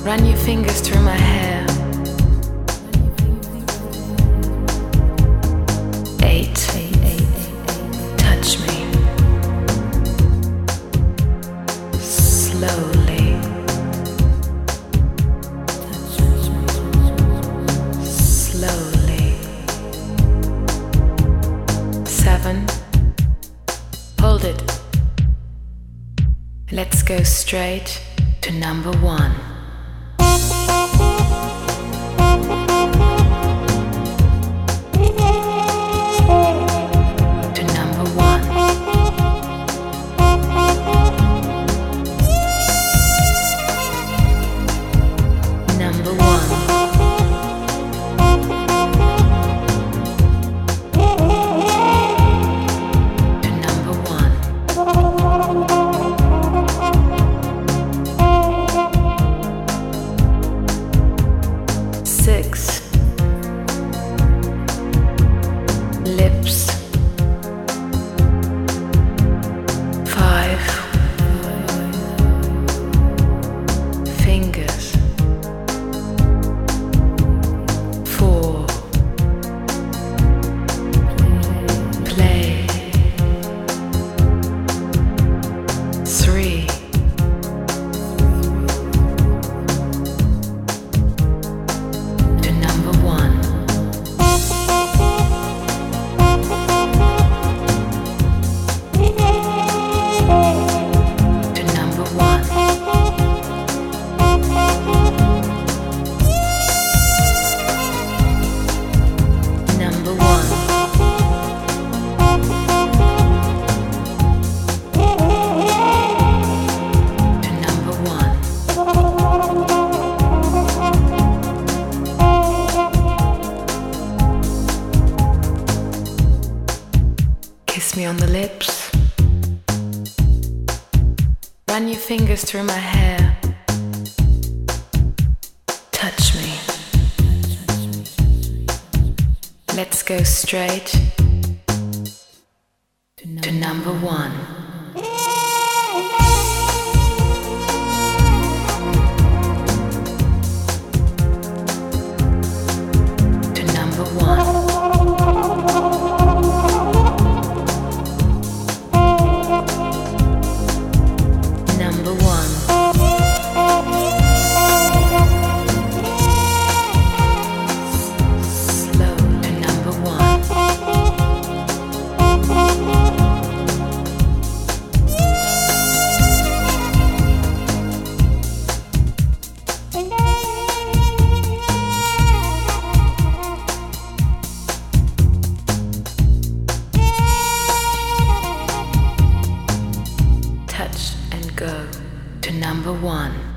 Run your fingers through my hair. 8. Touch me. Slowly. Slowly. 7. Hold it. Let's go straight to number 1. Kiss me on the lips. Run your fingers through my hair. Touch me. Let's go straight to number 1. Touch and go to number 1.